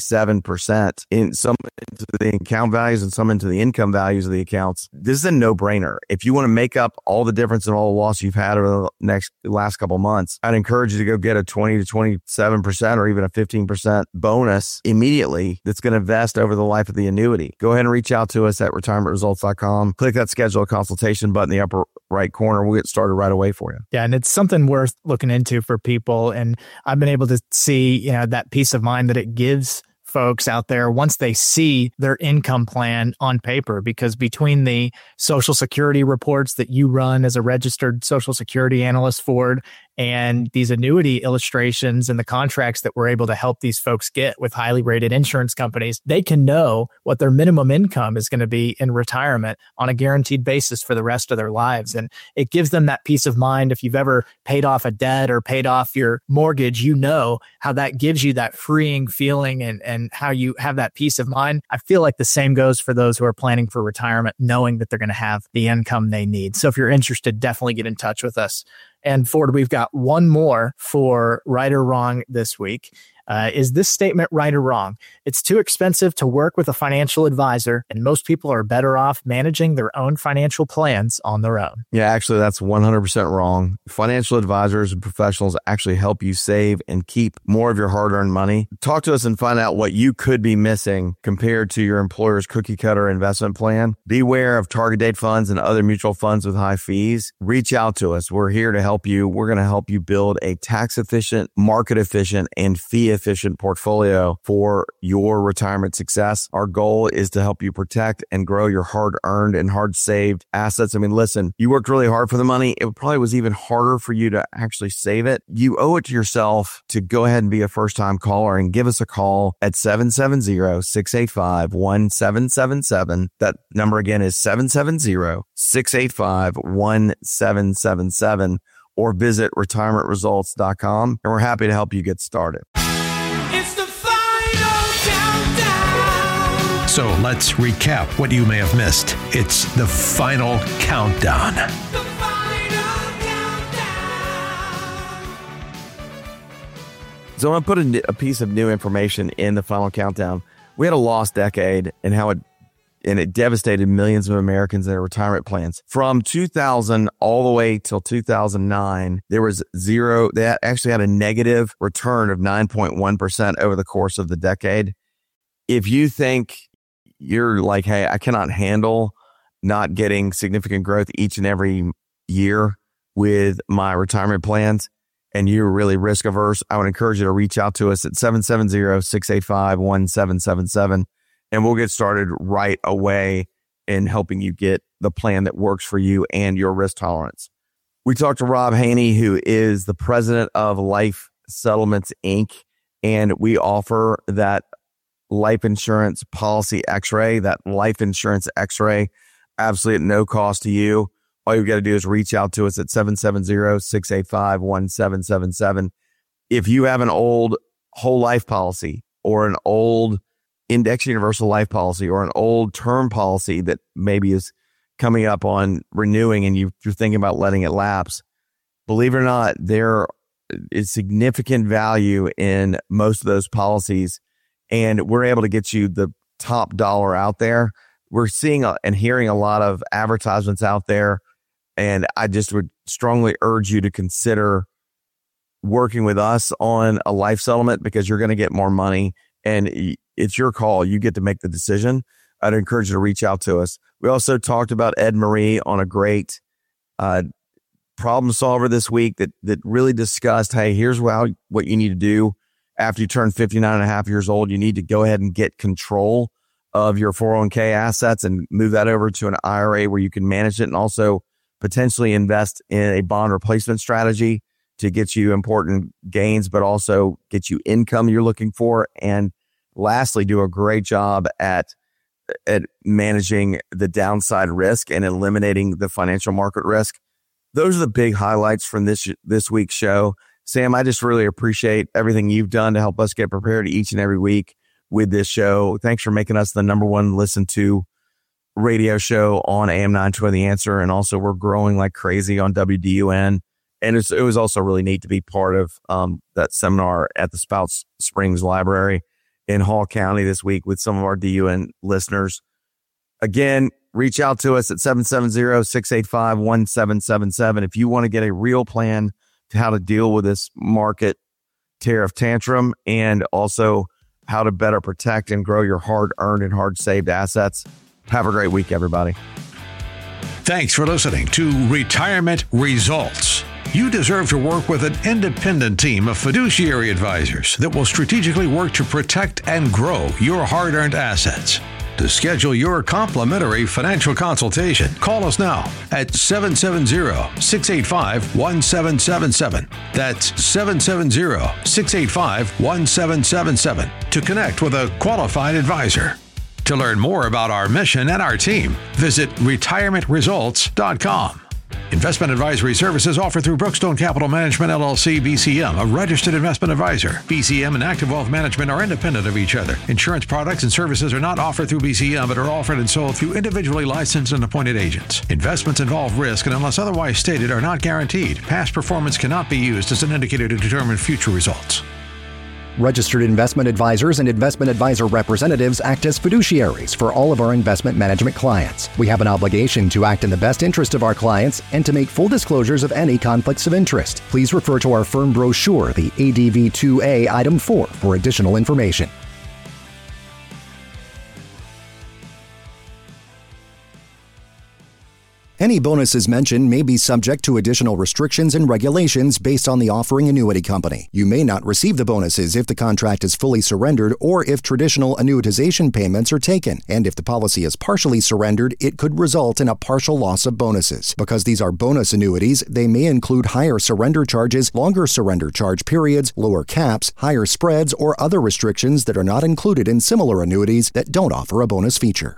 27% in some into the account values and some into the income values of the accounts. This is a no-brainer. If you want to make up all the difference in all the loss you've had over the last couple of months, I'd encourage you to go get a 20 to 27% or even a 15% bonus immediately that's going to invest over the life of the annuity. Go ahead and reach out to us at retirementresults.com. Click that schedule a consultation button in the upper right corner. We'll get started right away for you. Yeah. And it's something worth looking into for people. And I've been able to see, that peace of mind that it gives folks out there once they see their income plan on paper, because between the Social Security reports that you run as a registered Social Security analyst, Ford, and these annuity illustrations and the contracts that we're able to help these folks get with highly rated insurance companies, they can know what their minimum income is going to be in retirement on a guaranteed basis for the rest of their lives. And it gives them that peace of mind. If you've ever paid off a debt or paid off your mortgage, you know how that gives you that freeing feeling and how you have that peace of mind. I feel like the same goes for those who are planning for retirement, knowing that they're going to have the income they need. So if you're interested, definitely get in touch with us. And Ford, we've got one more for right or wrong this week. Is this statement right or wrong? It's too expensive to work with a financial advisor, and most people are better off managing their own financial plans on their own. Yeah, actually, that's 100% wrong. Financial advisors and professionals actually help you save and keep more of your hard-earned money. Talk to us and find out what you could be missing compared to your employer's cookie-cutter investment plan. Beware of target date funds and other mutual funds with high fees. Reach out to us. We're here to help you. We're going to help you build a tax-efficient, market-efficient, and fee-efficient portfolio for your retirement success. Our goal is to help you protect and grow your hard-earned and hard-saved assets. I mean, listen, you worked really hard for the money. It probably was even harder for you to actually save it. You owe it to yourself to go ahead and be a first-time caller and give us a call at 770-685-1777. That number again is 770-685-1777. Or visit retirementresults.com, and we're happy to help you get started. It's the final countdown. So let's recap what you may have missed. It's the final countdown. The final countdown. So I'm going to put a piece of new information in the final countdown. We had a lost decade and how it devastated millions of Americans in their retirement plans. From 2000 all the way till 2009, there was zero. They actually had a negative return of 9.1% over the course of the decade. If you think you're like, hey, I cannot handle not getting significant growth each and every year with my retirement plans, and you're really risk averse, I would encourage you to reach out to us at 770-685-1777. And we'll get started right away in helping you get the plan that works for you and your risk tolerance. We talked to Rob Haney, who is the president of Life Settlements, Inc., and we offer that life insurance policy x-ray, that life insurance x-ray, absolutely at no cost to you. All you've got to do is reach out to us at 770-685-1777. If you have an old whole life policy or an old index universal life policy or an old term policy that maybe is coming up on renewing and you're thinking about letting it lapse, believe it or not, there is significant value in most of those policies, and we're able to get you the top dollar out there. We're seeing and hearing a lot of advertisements out there, and I just would strongly urge you to consider working with us on a life settlement, because you're going to get more money, and it's your call. You get to make the decision. I'd encourage you to reach out to us. We also talked about Ed Marie on a great problem solver this week that really discussed, hey, here's what you need to do after you turn 59 and a half years old. You need to go ahead and get control of your 401k assets and move that over to an IRA where you can manage it, and also potentially invest in a bond replacement strategy to get you important gains, but also get you income you're looking for. And lastly, do a great job at managing the downside risk and eliminating the financial market risk. Those are the big highlights from this week's show. Sam, I just really appreciate everything you've done to help us get prepared each and every week. with this show. Thanks for making us the number one listened to radio show on AM 920 The Answer. And also we're growing like crazy on WDUN. And it was also really neat to be part of that seminar at the Spouts Springs Library in Hall County this week with some of our DUN listeners. Again, reach out to us at 770-685-1777 if you want to get a real plan to how to deal with this market tariff tantrum and also how to better protect and grow your hard-earned and hard-saved assets. Have a great week, everybody. Thanks for listening to Retirement Results. You deserve to work with an independent team of fiduciary advisors that will strategically work to protect and grow your hard-earned assets. To schedule your complimentary financial consultation, call us now at 770-685-1777. That's 770-685-1777 to connect with a qualified advisor. To learn more about our mission and our team, visit retirementresults.com. Investment advisory services offered through Brookstone Capital Management, LLC, BCM, a registered investment advisor. BCM and Active Wealth Management are independent of each other. Insurance products and services are not offered through BCM, but are offered and sold through individually licensed and appointed agents. Investments involve risk and, unless otherwise stated, are not guaranteed. Past performance cannot be used as an indicator to determine future results. Registered investment advisors and investment advisor representatives act as fiduciaries for all of our investment management clients. We have an obligation to act in the best interest of our clients and to make full disclosures of any conflicts of interest. Please refer to our firm brochure, the ADV 2A Item 4, for additional information. Any bonuses mentioned may be subject to additional restrictions and regulations based on the offering annuity company. You may not receive the bonuses if the contract is fully surrendered or if traditional annuitization payments are taken. And if the policy is partially surrendered, it could result in a partial loss of bonuses. Because these are bonus annuities, they may include higher surrender charges, longer surrender charge periods, lower caps, higher spreads, or other restrictions that are not included in similar annuities that don't offer a bonus feature.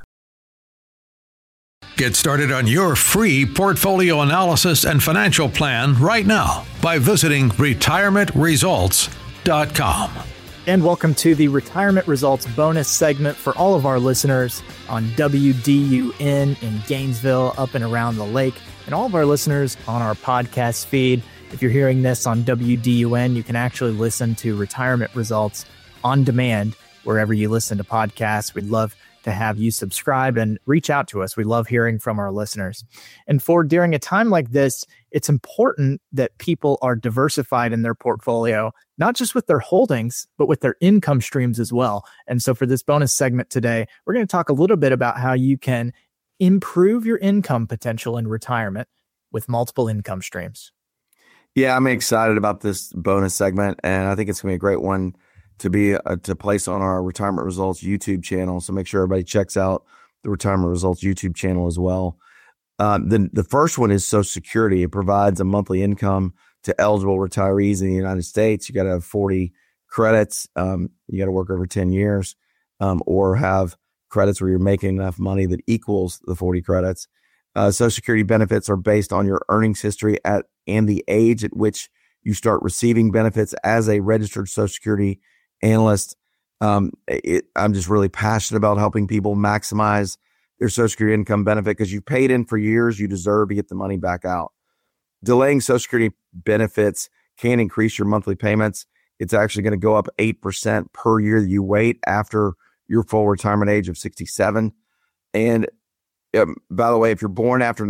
Get started on your free portfolio analysis and financial plan right now by visiting retirementresults.com. And welcome to the Retirement Results bonus segment for all of our listeners on WDUN in Gainesville, up and around the lake, and all of our listeners on our podcast feed. If you're hearing this on WDUN, you can actually listen to Retirement Results on demand wherever you listen to podcasts. We'd love to have you subscribe and reach out to us. We love hearing from our listeners. And for during a time like this, it's important that people are diversified in their portfolio, not just with their holdings, but with their income streams as well. And so for this bonus segment today, we're going to talk a little bit about how you can improve your income potential in retirement with multiple income streams. Yeah, I'm excited about this bonus segment, and I think it's going to be a great one to be to place on our Retirement Results YouTube channel. So make sure everybody checks out the Retirement Results YouTube channel as well. The first one is Social Security. It provides a monthly income to eligible retirees in the United States. You got to have 40 credits. You got to work over 10 years or have credits where you're making enough money that equals the 40 credits. Social Security benefits are based on your earnings history and the age at which you start receiving benefits as a registered Social Security analyst. I'm just really passionate about helping people maximize their Social Security income benefit because you've paid in for years. You deserve to get the money back out. Delaying Social Security benefits can increase your monthly payments. It's actually going to go up 8% per year that you wait after your full retirement age of 67. And by the way, if you're born after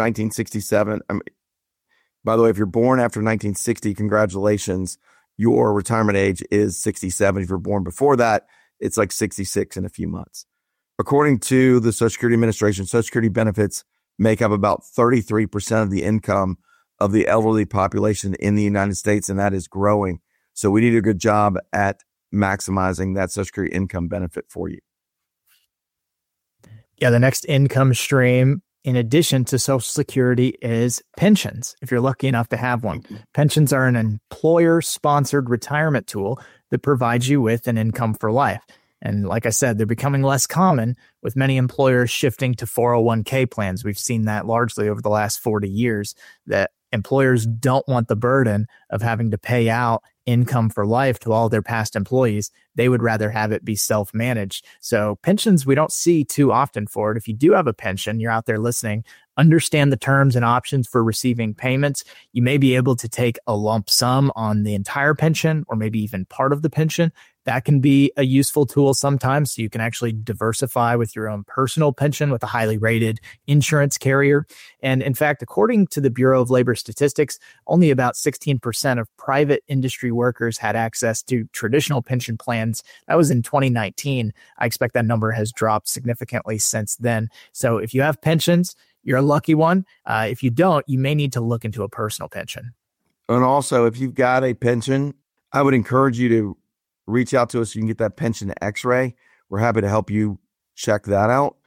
1960, congratulations. Your retirement age is 67. If you're born before that, it's like 66 in a few months. According to the Social Security Administration, Social Security benefits make up about 33% of the income of the elderly population in the United States, and that is growing. So we need a good job at maximizing that Social Security income benefit for you. Yeah, the next income stream, in addition to Social Security, is pensions, if you're lucky enough to have one. Pensions are an employer-sponsored retirement tool that provides you with an income for life. And like I said, they're becoming less common, with many employers shifting to 401k plans. We've seen that largely over the last 40 years, that employers don't want the burden of having to pay out income for life to all their past employees. They would rather have it be self-managed. So pensions, we don't see too often for it. If you do have a pension, you're out there listening, understand the terms and options for receiving payments. You may be able to take a lump sum on the entire pension or maybe even part of the pension. That can be a useful tool sometimes, so you can actually diversify with your own personal pension with a highly rated insurance carrier. And in fact, according to the Bureau of Labor Statistics, only about 16% of private industry workers had access to traditional pension plans. That was in 2019. I expect that number has dropped significantly since then. So if you have pensions, you're a lucky one. If you don't, you may need to look into a personal pension. And also, if you've got a pension, I would encourage you to reach out to us so you can get that pension x-ray. We're happy to help you check that out.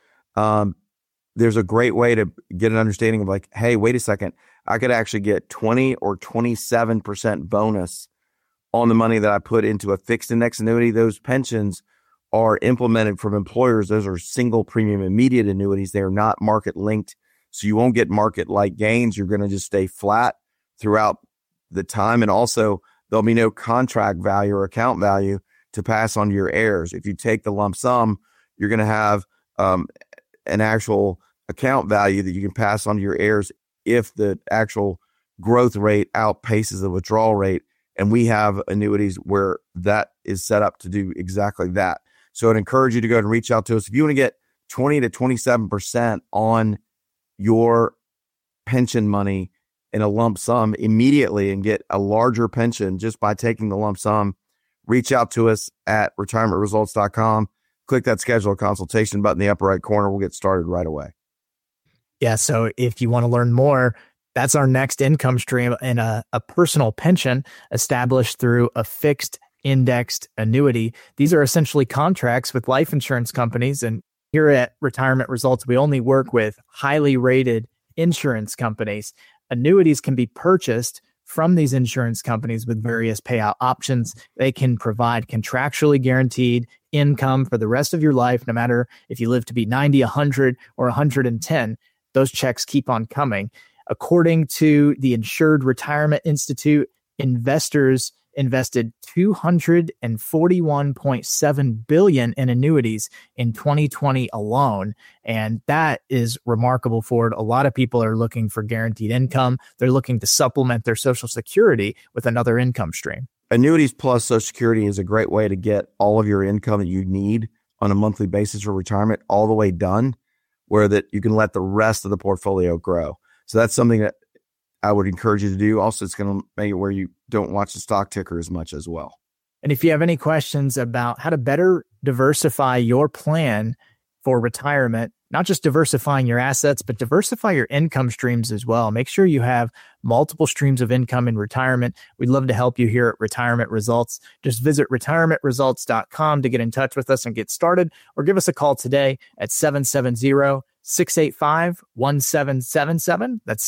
There's a great way to get an understanding of like, hey, wait a second, I could actually get 20 or 27% bonus on the money that I put into a fixed index annuity. Those pensions are implemented from employers. Those are single premium immediate annuities. They are not market linked. So you won't get market like gains. You're going to just stay flat throughout the time. And also, there'll be no contract value or account value to pass on to your heirs. If you take the lump sum, you're going to have an actual account value that you can pass on to your heirs if the actual growth rate outpaces the withdrawal rate. And we have annuities where that is set up to do exactly that. So I'd encourage you to go and reach out to us. If you want to get 20 to 27% on your pension money in a lump sum immediately and get a larger pension just by taking the lump sum, reach out to us at retirementresults.com. Click that schedule a consultation button in the upper right corner. We'll get started right away. Yeah. So if you want to learn more, that's our next income stream in a personal pension established through a fixed indexed annuity. These are essentially contracts with life insurance companies. And here at Retirement Results, we only work with highly rated insurance companies. Annuities can be purchased from these insurance companies with various payout options. They can provide contractually guaranteed income for the rest of your life, no matter if you live to be 90, 100, or 110. Those checks keep on coming. According to the Insured Retirement Institute, investors invested $241.7 billion in annuities in 2020 alone. And that is remarkable for it. A lot of people are looking for guaranteed income. They're looking to supplement their Social Security with another income stream. Annuities plus Social Security is a great way to get all of your income that you need on a monthly basis for retirement all the way done, where that you can let the rest of the portfolio grow. So that's something that I would encourage you to do. Also, it's going to make it where you don't watch the stock ticker as much as well. And if you have any questions about how to better diversify your plan for retirement, not just diversifying your assets, but diversify your income streams as well. Make sure you have multiple streams of income in retirement. We'd love to help you here at Retirement Results. Just visit retirementresults.com to get in touch with us and get started, or give us a call today at 770-685-1777. That's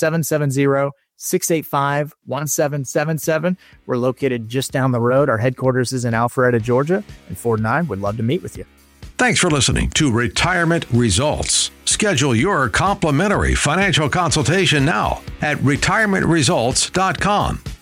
770-685-1777. We're located just down the road. Our headquarters is in Alpharetta, Georgia, and Ford and I would love to meet with you. Thanks for listening to Retirement Results. Schedule your complimentary financial consultation now at retirementresults.com.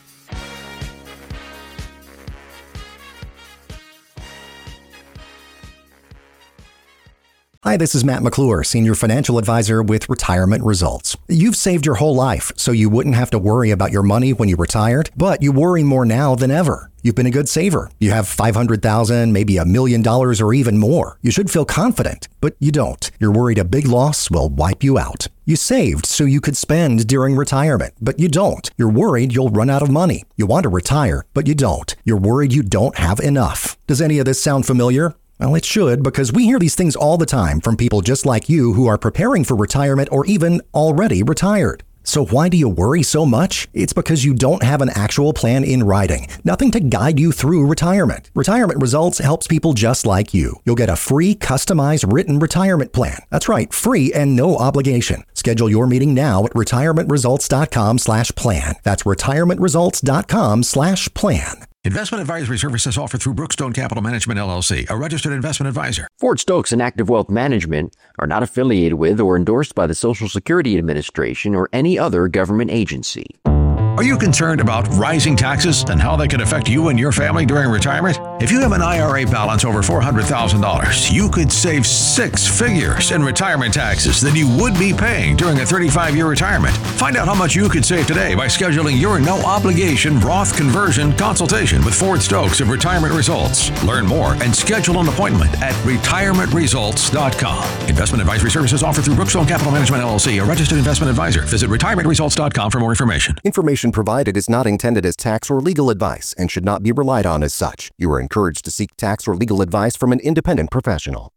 Hi, this is Matt McClure, Senior Financial Advisor with Retirement Results. You've saved your whole life, so you wouldn't have to worry about your money when you retired, but you worry more now than ever. You've been a good saver. You have $500,000, maybe $1 million or even more. You should feel confident, but you don't. You're worried a big loss will wipe you out. You saved so you could spend during retirement, but you don't. You're worried you'll run out of money. You want to retire, but you don't. You're worried you don't have enough. Does any of this sound familiar? Well, it should, because we hear these things all the time from people just like you who are preparing for retirement or even already retired. So why do you worry so much? It's because you don't have an actual plan in writing. Nothing to guide you through retirement. Retirement Results helps people just like you. You'll get a free, customized written retirement plan. That's right, free and no obligation. Schedule your meeting now at retirementresults.com/plan. That's retirementresults.com/plan. Investment advisory services offered through Brookstone Capital Management, LLC, a registered investment advisor. Ford Stokes and Active Wealth Management are not affiliated with or endorsed by the Social Security Administration or any other government agency. Are you concerned about rising taxes and how they could affect you and your family during retirement? If you have an IRA balance over $400,000, you could save 6 figures in retirement taxes than you would be paying during a 35-year retirement. Find out how much you could save today by scheduling your no-obligation Roth conversion consultation with Ford Stokes of Retirement Results. Learn more and schedule an appointment at retirementresults.com. Investment advisory services offered through Brookstone Capital Management, LLC, a registered investment advisor. Visit retirementresults.com for more information. Information provided is not intended as tax or legal advice and should not be relied on as such. You are encouraged to seek tax or legal advice from an independent professional.